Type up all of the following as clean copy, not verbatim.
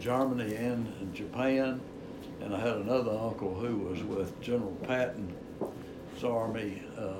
Germany and in Japan, and I had another uncle who was with General Patton's army,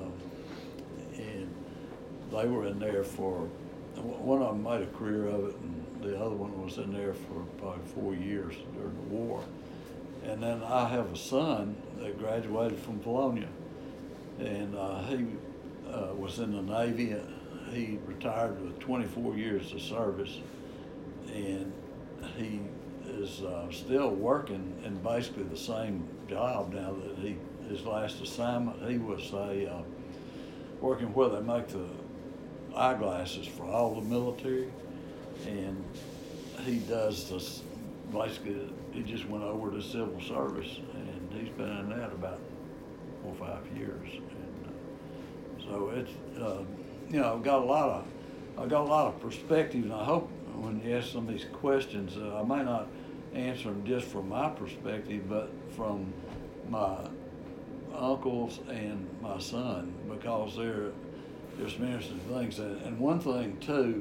and they were in there for, one of them made a career of it, and the other one was in there for probably 4 years during the war. And then I have a son that graduated from Bologna, and he was in the Navy. He retired with 24 years of service, and he is still working in basically the same job now that his last assignment. He was working where they make the eyeglasses for all the military, and he does this, basically he just went over to civil service, and he's been in that about 4 or 5 years. And so it's I've got a lot of perspective, and I hope when you ask some of these questions, I may not answer them just from my perspective, but from my uncles and my son, because there's some interesting things. And one thing too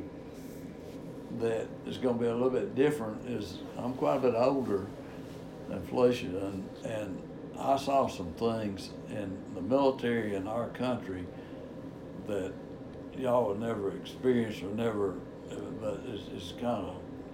that is going to be a little bit different is I'm quite a bit older than Felicia, and I saw some things in the military in our country that y'all have never experienced or never, but it's kind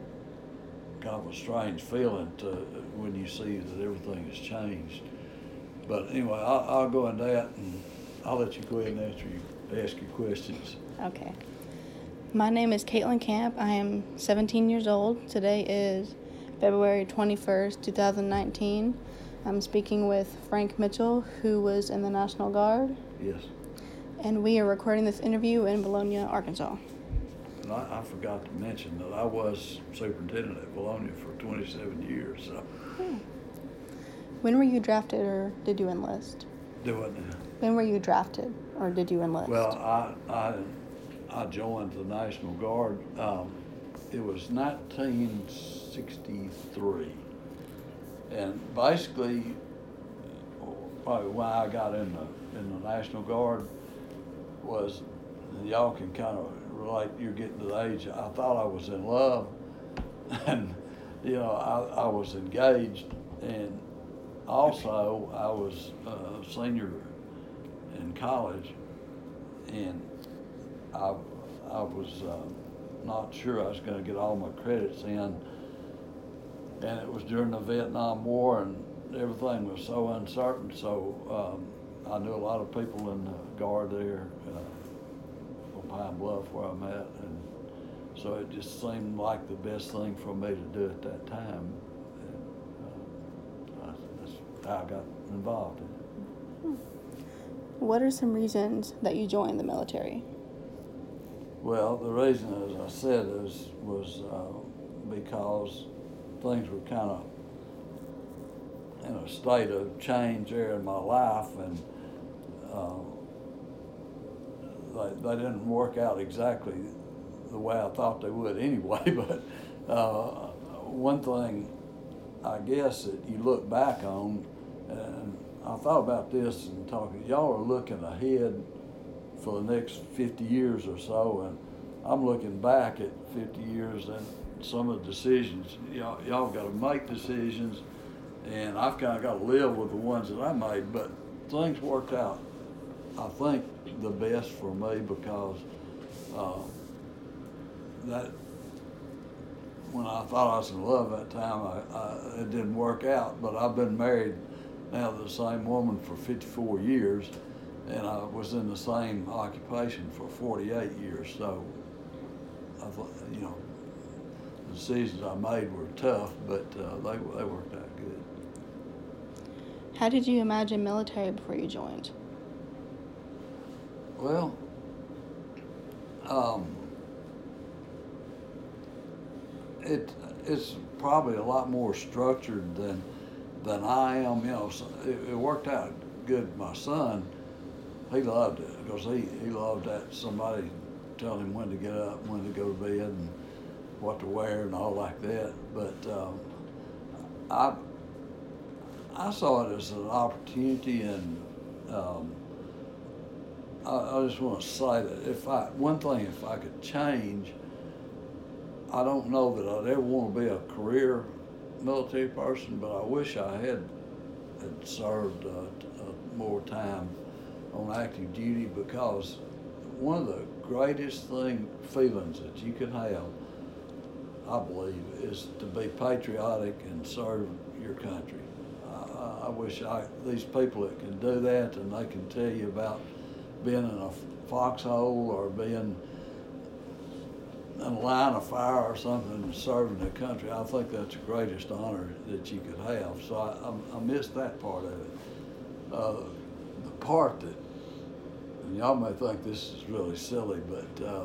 of a strange feeling to when you see that everything has changed. But anyway, I'll go into that, and I'll let you go ahead and ask your questions. Okay. My name is Caitlin Camp. I am 17 years old. Today is February 21st, 2019. I'm speaking with Frank Mitchell, who was in the National Guard. Yes. And we are recording this interview in Bologna, Arkansas. And I forgot to mention that I was superintendent at Bologna for 27 years. So. When were you drafted, or did you enlist? Do what now? When were you drafted, or did you enlist? Well, I joined the National Guard. It was 1963, and basically, probably why I got in the National Guard was, and y'all can kind of relate. You're getting to the age. I thought I was in love, and I was engaged, and also I was a senior in college, and I was not sure I was going to get all my credits in, and it was during the Vietnam War, and everything was so uncertain. So I knew a lot of people in the Guard there on Pine Bluff where I'm at, and so it just seemed like the best thing for me to do at that time, and that's how I got involved in it. What are some reasons that you joined the military? Well, the reason, as I said, was because things were kind of in a state of change there in my life, and they didn't work out exactly the way I thought they would anyway. But one thing, I guess, that you look back on, and I thought about this and talking, y'all are looking ahead for the next 50 years or so, and I'm looking back at 50 years and some of the decisions. Y'all got to make decisions, and I've kind of got to live with the ones that I made, but things worked out, I think, the best for me, because that when I thought I was in love that time, it didn't work out, but I've been married now to the same woman for 54 years, and I was in the same occupation for 48 years. So I thought, the decisions I made were tough, but they worked out good. How did you imagine military before you joined? Well, it's probably a lot more structured than I am. So it worked out good. My son, he loved it, because he loved that somebody telling him when to get up, when to go to bed, and what to wear and all like that. But I saw it as an opportunity, and I just want to say that if I could change, I don't know that I'd ever want to be a career military person, but I wish I had served more time on active duty, because one of the greatest feelings that you can have, I believe, is to be patriotic and serve your country. I wish these people that can do that, and they can tell you about being in a foxhole or being in a line of fire or something and serving the country. I think that's the greatest honor that you could have. So I miss that part of it. The part that, and y'all may think this is really silly, but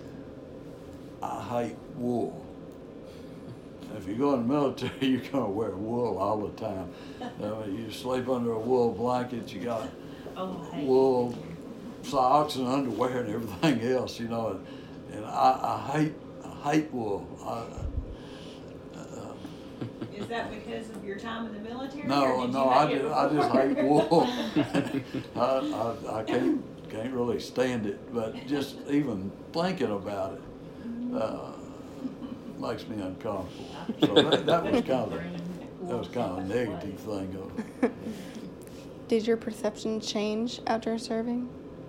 I hate wool. If you go in the military, you're gonna wear wool all the time. You sleep under a wool blanket, you got wool socks and underwear and everything else, you know. And I hate wool. Is that because of your time in the military? No, I just hate wool. I can't really stand it, but just even thinking about it makes me uncomfortable. So that was kind of a negative thing of it. Did your perception change after serving?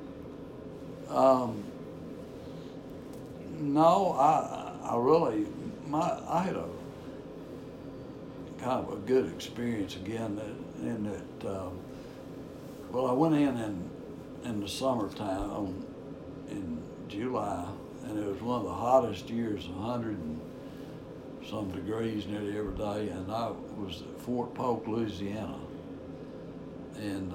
No, I really, I had a kind of a good experience again in that, well, I went in the summertime in July, and it was one of the hottest years, 100 and some degrees nearly every day, and I was at Fort Polk, Louisiana. And,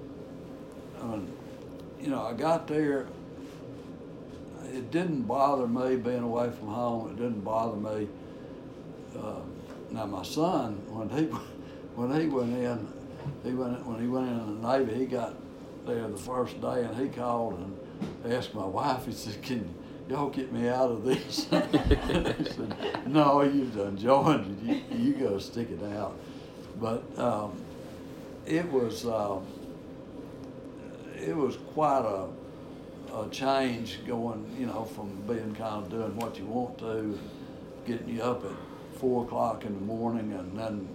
I got there. It didn't bother me being away from home. It didn't bother me. Now my son, when he went in the Navy, he got there the first day, and he called and asked my wife. He said, "Can y'all get me out of this?" And he said, "No, you've done joined. You go stick it out." But it was quite a change going, from being kind of doing what you want to, getting you up at 4 o'clock in the morning, and then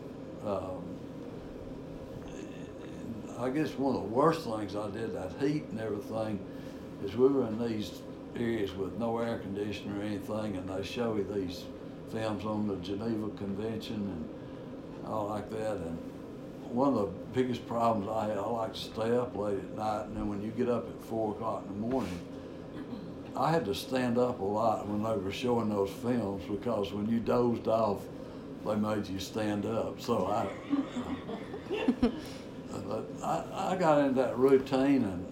I guess one of the worst things I did, that heat and everything, is we were in these areas with no air conditioner or anything, and they show you these films on the Geneva Convention and all like that. And one of the biggest problems I had, I like to stay up late at night, and then when you get up at 4 o'clock in the morning, I had to stand up a lot when they were showing those films, because when you dozed off, they made you stand up. So I got into that routine, and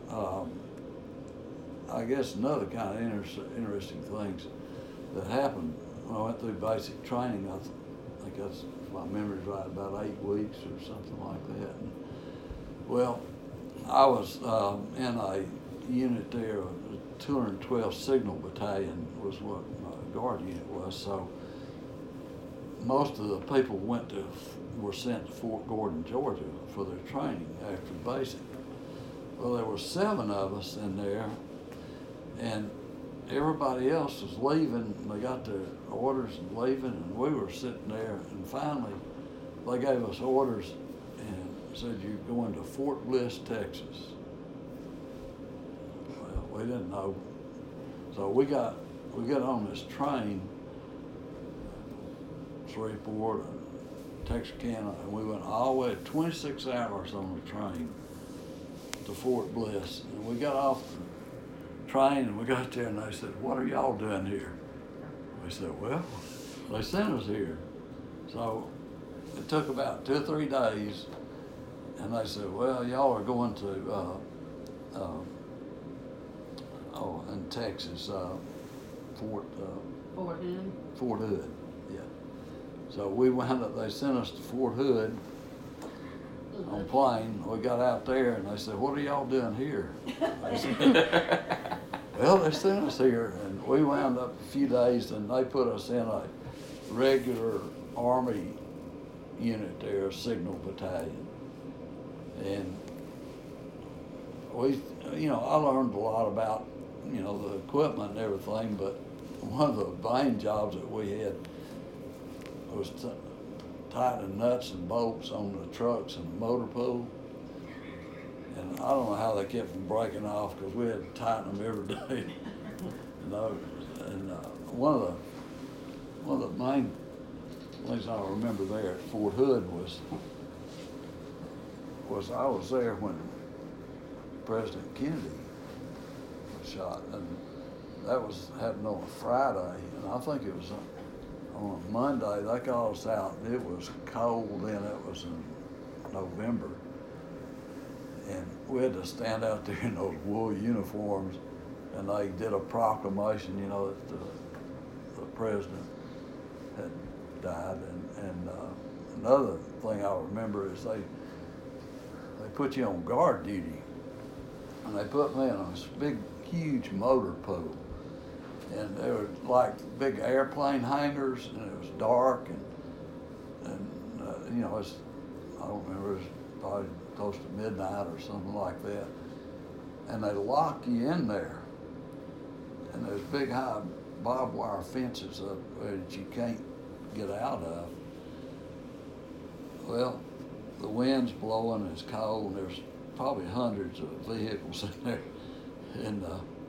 I guess another kind of interesting things that happened when I went through basic training. I think that's, if my memory's right, about 8 weeks or something like that. And, well, I was in a unit there, 212 Signal Battalion was what my guard unit was. So most of the people were sent to Fort Gordon, Georgia for their training after basic. Well, there were 7 of us in there, and everybody else was leaving. They got their orders and leaving, and we were sitting there, and finally they gave us orders and said, "You're going to Fort Bliss, Texas." Well, we didn't know. So we got on this train, Shreveport and Texarkana, and we went all the way 26 hours on the train to Fort Bliss. And we got off the train, and we got there, and they said, "What are y'all doing here?" We said, "Well, they sent us here." So it took about 2 or 3 days, and they said, "Well, y'all are going to in Texas, Fort Hood. Fort Hood, yeah." So we wound up. They sent us to Fort Hood on plane. We got out there, and they said, "What are y'all doing here?" I said, "Well, they sent us here," and we wound up a few days, and they put us in a regular Army unit there, a Signal Battalion. And we, I learned a lot about, the equipment and everything, but one of the main jobs that we had was tightening nuts and bolts on the trucks and the motor pool. And I don't know how they kept them breaking off because we had to tighten them every day. You know, and one of the main things I remember there at Fort Hood was I was there when President Kennedy was shot, and that happened on a Friday, and I think it was on a Monday. They called us out, and it was cold then. It was in November, and we had to stand out there in those wool uniforms, and they did a proclamation, you know, that the president had died, and another thing I remember is they put you on guard duty, and they put me in this big, huge motor pool, and there were like big airplane hangars, and it was dark, and you know, I don't remember, it was probably close to midnight or something like that, and they lock you in there, and there's big high barbed wire fences up there that you can't get out of. Well, the wind's blowing, it's cold, and there's probably hundreds of vehicles in there, and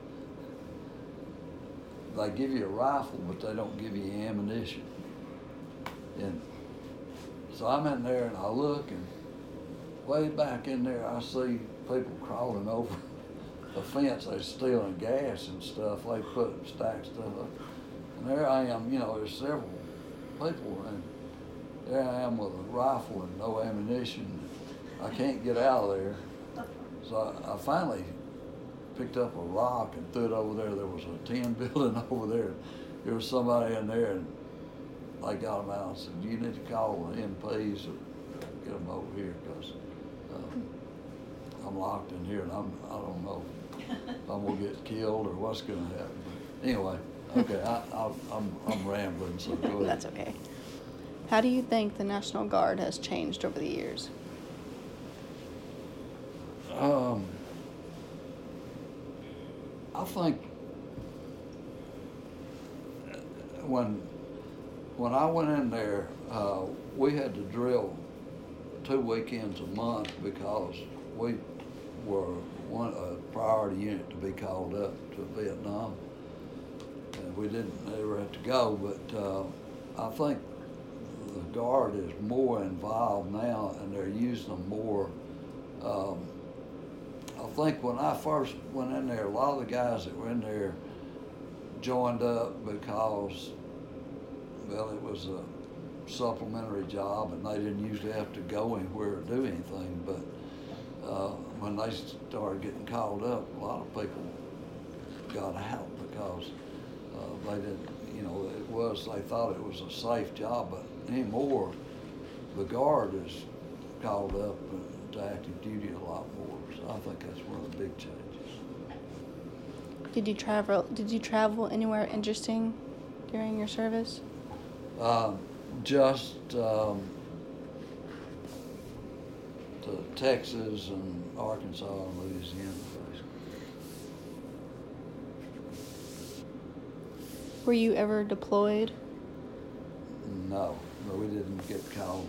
they give you a rifle, but they don't give you ammunition. And so I'm in there, and I look, and way back in there, I see people crawling over the fence. They're stealing gas and stuff. They put stacked stuff up. And there I am, you know, there's several people, and there I am with a rifle and no ammunition. I can't get out of there. So I finally picked up a rock and threw it over there. There was a tin building over there. There was somebody in there, and they got them out and said, you need to call the MPs or get them over here, because I'm locked in here, and I don't know if I'm gonna get killed or what's gonna happen. But anyway, okay, I'm rambling, so go ahead. That's okay. How do you think the National Guard has changed over the years? I think when I went in there, we had to drill 2 weekends a month because we were a priority unit to be called up to Vietnam. And we didn't ever have to go, but I think the Guard is more involved now, and they're using them more. I think when I first went in there, a lot of the guys that were in there joined up because, well, it was a supplementary job, and they didn't usually have to go anywhere or do anything. But when they started getting called up, a lot of people got out because they didn't, you know, they thought it was a safe job, but anymore, the Guard is called up to active duty a lot more. So I think that's one of the big changes. Did you travel anywhere interesting during your service? Just to Texas and Arkansas and Louisiana, basically. Were you ever deployed? No, we didn't get called.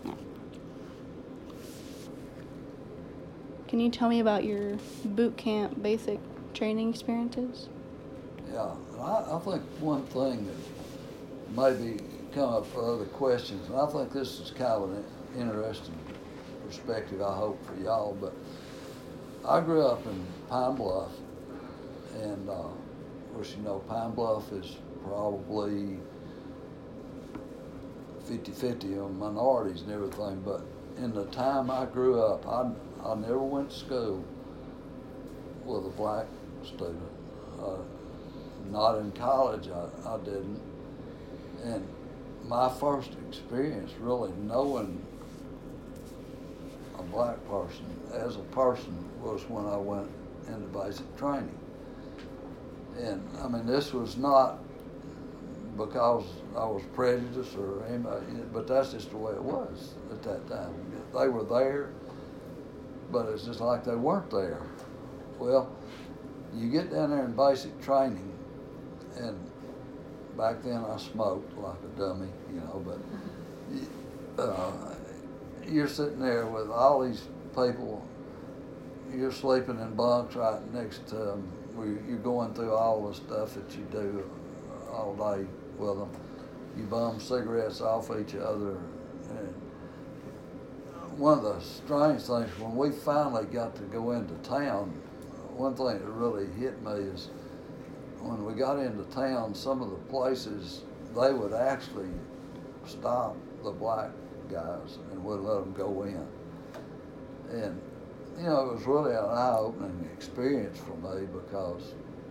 Can you tell me about your boot camp basic training experiences? Yeah, I think one thing that maybe come up for other questions, and I think this is kind of an interesting perspective, I hope, for y'all, but I grew up in Pine Bluff, and of course, you know, Pine Bluff is probably 50-50 on minorities and everything, but in the time I grew up, I never went to school with a black student. Not in college, I didn't. And my first experience really knowing a black person as a person was when I went into basic training. And I mean, this was not because I was prejudiced or anybody, but that's just the way it was at that time. They were there, but it's just like they weren't there. Well, you get down there in basic training, and back then I smoked like a dummy, you know, but you're sitting there with all these people. You're sleeping in bunks right next to them. You're going through all the stuff that you do all day with them. You bum cigarettes off each other. And one of the strange things, when we finally got to go into town, one thing that really hit me is when we got into town, some of the places, they would actually stop the black guys and would let them go in. And, you know, it was really an eye-opening experience for me because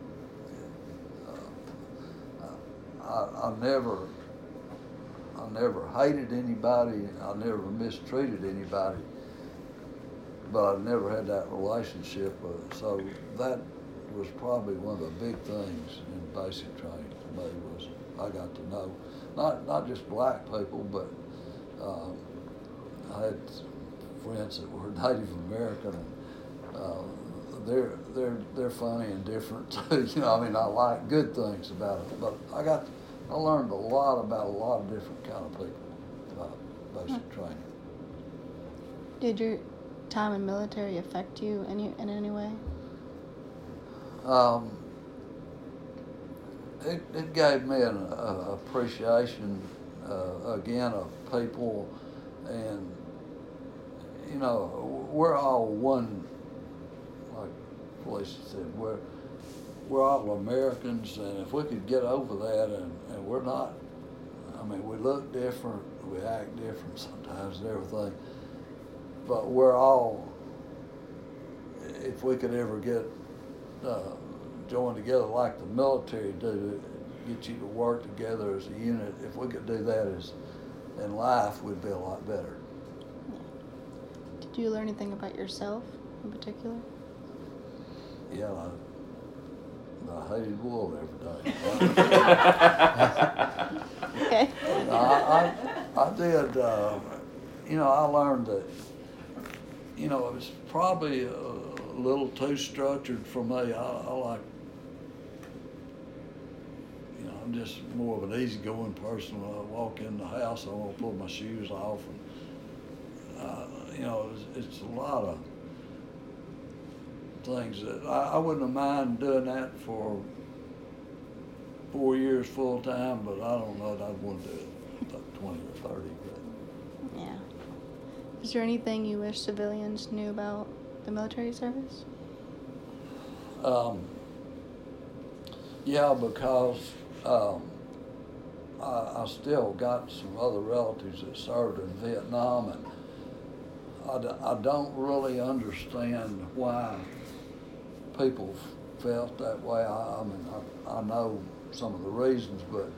I never hated anybody, I never mistreated anybody, but I never had that relationship with it. So that was probably one of the big things in basic training for me was I got to know not just black people, but I had friends that were Native American, and they're funny and different too. You know, I mean, I like good things about it, but I learned a lot about a lot of different kind of people about basic training. Did your time in military affect you in any way? It gave me an appreciation again of people, and you know, we're all one. Like Felicia said, we're all Americans, and if we could get over that, and we're not. I mean, we look different, we act different sometimes, and everything, but we're all. If we could ever get join together like the military do, get you to work together as a unit. If we could do that in life, we'd be a lot better. Did you learn anything about yourself in particular? Yeah, I hated wool every day. Okay. I did, you know, I learned that, you know, it was probably a little too structured for me. I like, you know, I'm just more of an easygoing person. When I walk in the house, I want to pull my shoes off. And, you know, it's a lot of things that I wouldn't have mind doing that for 4 years full time, but I don't know that I'd want to do it like 20 or 30. But. Yeah. Is there anything you wish civilians knew about the military service? Yeah, because I still got some other relatives that served in Vietnam, and I don't really understand why people felt that way. I mean, I know some of the reasons, but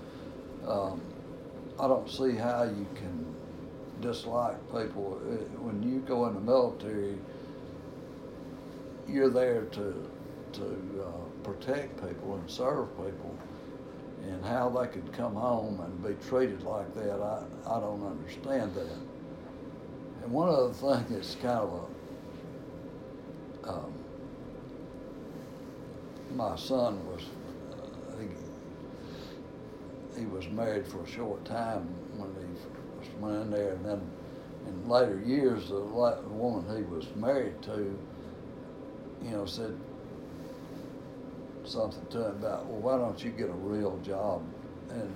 I don't see how you can dislike people. When you go in the military, you're there to protect people and serve people, and how they could come home and be treated like that, I don't understand that. And one other thing that's kind of my son was, he was married for a short time when he went in there, and then in later years, the woman he was married to, you know, said something to him about, well, why don't you get a real job? And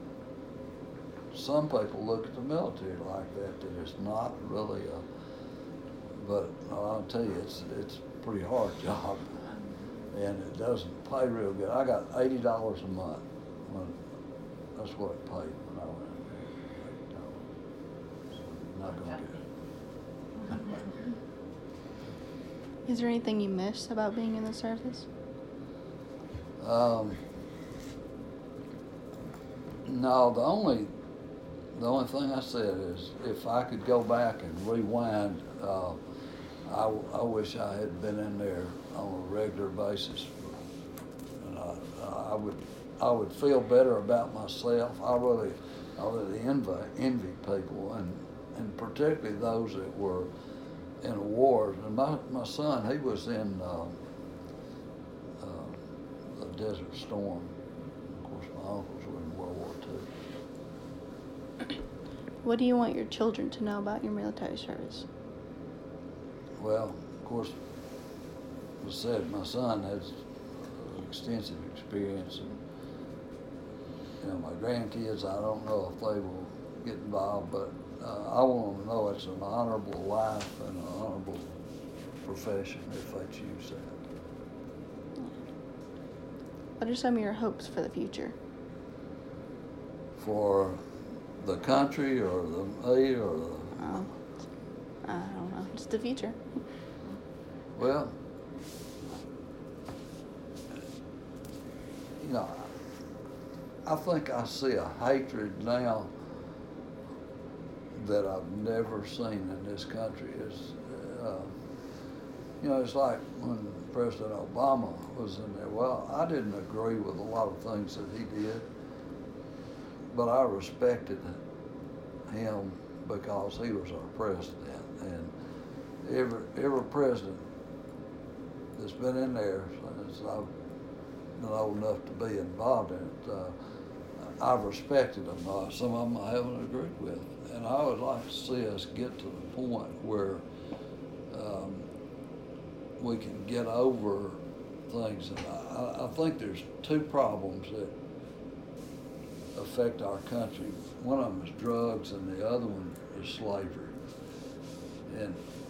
some people look at the military like that it's not really but I'll tell you, it's a pretty hard job, and it doesn't pay real good. I got $80 a month. That's what it paid when I went in there. $80. So not gonna get it. Is there anything you miss about being in the service? No, the only thing I said is if I could go back and rewind, I wish I had been in there on a regular basis. And I would feel better about myself. I really envy people, and particularly those that were in wars. And my son, he was in the Desert Storm. Of course, my uncles were in World War II. What do you want your children to know about your military service? Well, of course, as I said, my son has extensive experience, and my grandkids, I don't know if they will get involved, but I want them to know it's an honorable life and an honorable profession if they choose that. What are some of your hopes for the future? For the country or the me or the, I don't know, just the future. well, I think I see a hatred now that I've never seen in this country. It's like when President Obama was in there. Well, I didn't agree with a lot of things that he did, but I respected him because he was our president. And every president that's been in there since I've been old enough to be involved in it, I've respected them. Some of them I haven't agreed with. And I would like to see us get to the point where we can get over things. And I think there's two problems that affect our country. One of them is drugs, and the other one is slavery. And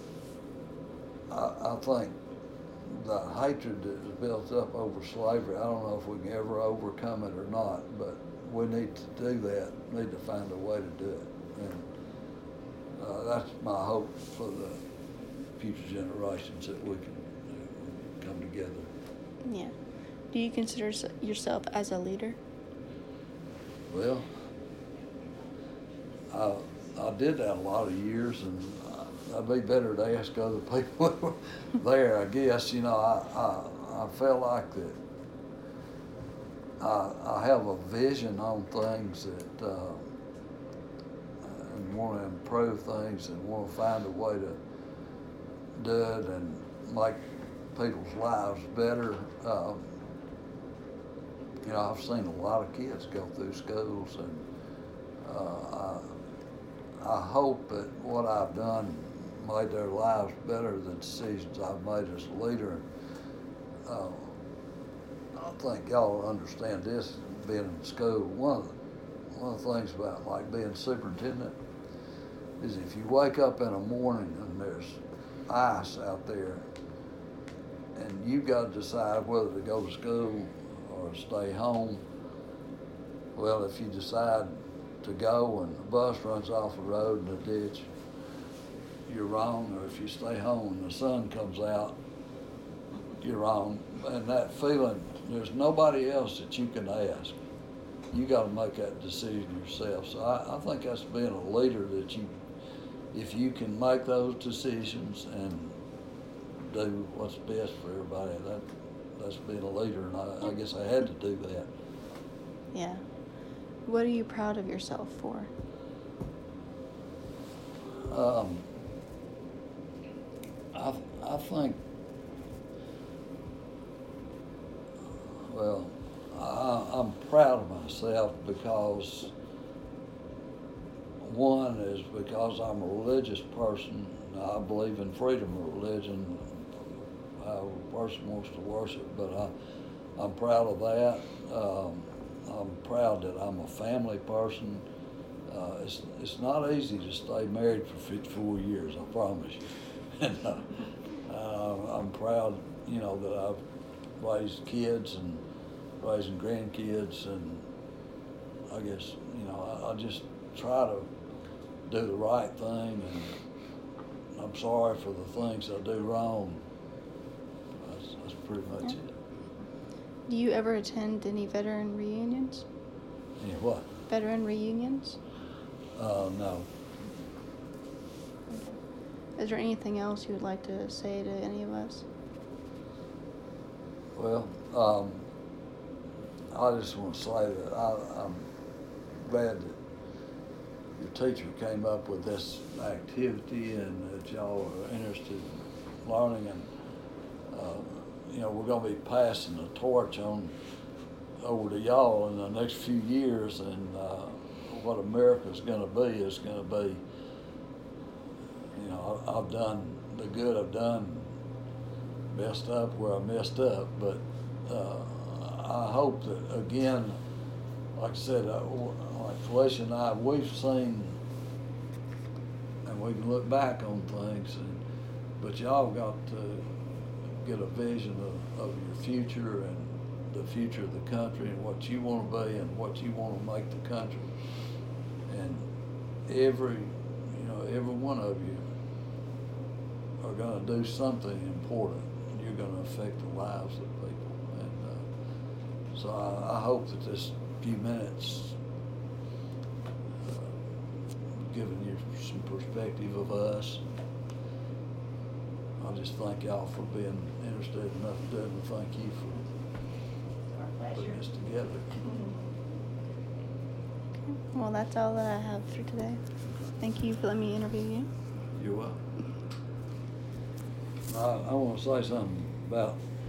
I think the hatred that is built up over slavery, I don't know if we can ever overcome it or not, but we need to do that, need to find a way to do it. And that's my hope for the future generations, that we can come together. Yeah. Do you consider yourself as a leader? Well, I did that a lot of years, and I'd be better to ask other people who were there, I guess. I felt like that I have a vision on things that and want to improve things and want to find a way to do it and make people's lives better. I've seen a lot of kids go through schools, and I hope that what I've done made their lives better than decisions I've made as a leader. I think y'all understand this, being in school. One of the things about like being superintendent is if you wake up in the morning and there's ice out there, and you got to decide whether to go to school or stay home. Well, if you decide to go and the bus runs off the road in the ditch, you're wrong. Or if you stay home and the sun comes out, you're wrong. And that feeling, there's nobody else that you can ask. You got to make that decision yourself. So I think that's being a leader, that if you can make those decisions and do what's best for everybody, that's being a leader, and I guess I had to do that. Yeah. What are you proud of yourself for? I think, well, I'm proud of myself because, one is because I'm a religious person. I believe in freedom of religion. How a person wants to worship, but I'm proud of that. I'm proud that I'm a family person. It's not easy to stay married for 54 years, I promise you. And I'm proud, that I've raised kids and raising grandkids, and I guess, I just try to do the right thing, and I'm sorry for the things I do wrong. That's pretty much it. Do you ever attend any veteran reunions? Any what? Veteran reunions? No. Is there anything else you would like to say to any of us? Well, I just want to say that I'm glad that your teacher came up with this activity and that y'all are interested in learning, and we're going to be passing the torch over to y'all in the next few years, and what America's gonna be is gonna be, you know, I've done the good I've done, messed up where I messed up, but I hope that, again, like I said, like Felicia and I, we've seen, and we can look back on things, but y'all got to get a vision of your future and the future of the country and what you want to be and what you want to make the country. And every one of you are going to do something important. You're going to affect the lives of people. And so I hope that this few minutes giving you some perspective of us. I just thank y'all for being interested enough to do it, and thank you for Our pleasure. putting this together. Well, that's all that I have for today. Thank you for letting me interview you. You're welcome. I want to say something about